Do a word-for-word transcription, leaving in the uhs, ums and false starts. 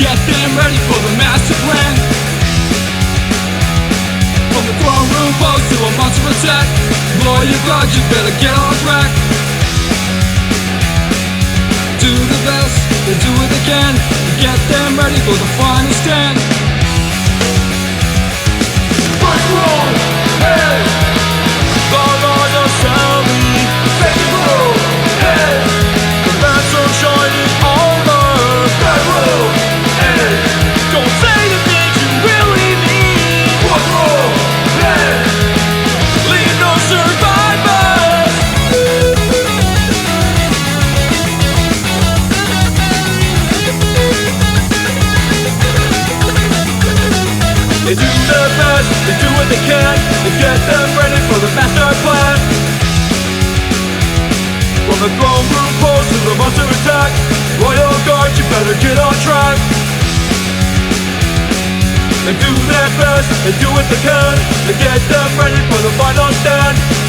Get them ready for the master plan. From the throne room pose to a monster attack, lower your guard, you better get on track. Do the best, they do what they can. Get them ready for the final stand. First roll, hey! Guard on yourself, second roll, hey! The lights are shining over. Third roll, hey! Don't say the things you really mean. Fourth roll, hey! Leave no survivors. They do their best, they do what they can. They get them ready for the master plan. From the throne room pose to the monster attack, Royal Guard, you better get on track. They do their best, they do what they can. They get them ready for the final stand.